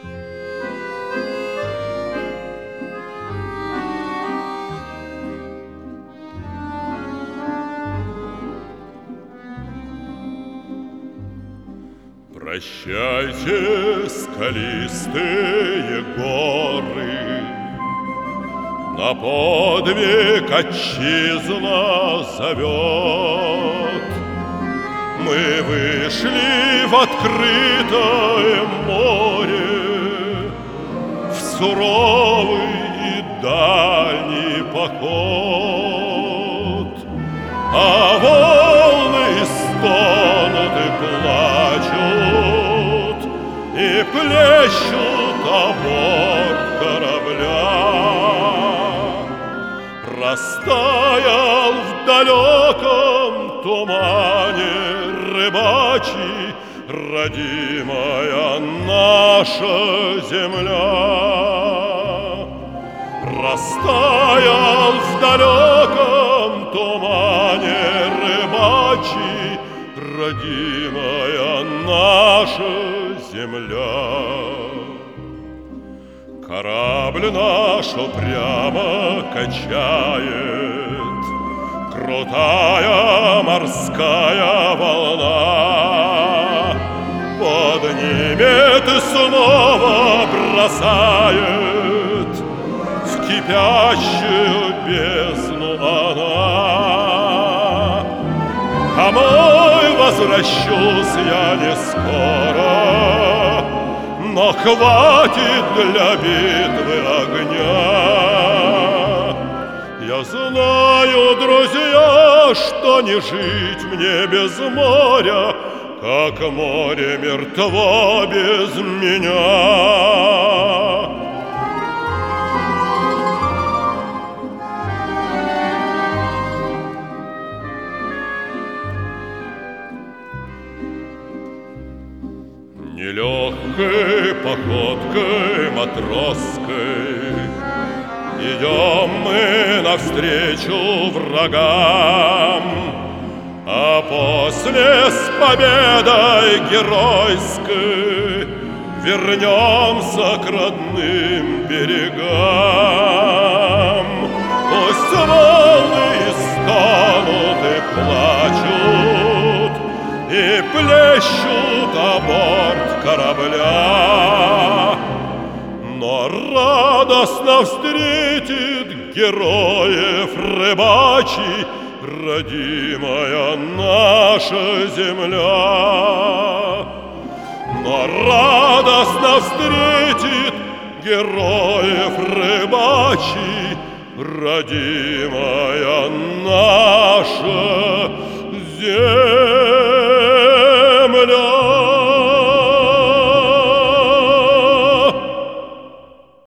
Прощайте, скалистые горы, на подвиг отчизна зовет. Мы вышли в открытое море, в суровый и дальний поход, а волны стонут и плачут, и плещут о борт корабля. Растаял в далеком тумане рыбачий родимая наша земля. Растаял в далеком тумане рыбачий родимая наша земля. Корабль наш упрямо качает крутая морская волна, поднимет и снова бросает в кипящую бездну она. Домой возвращусь я не скоро, но хватит для битвы огня. Я знаю, друзья, что не жить мне без моря, как море мертво без меня. Нелегкой походкой матросской идем мы навстречу врагам, а после с победой геройской вернемся к родным берегам. Пусть волны стонут и плачут, и плещут о борт корабля, но радостно встретит героев рыбачий родимая наша земля. Но радостно встретит героев рыбачий родимая наша земля.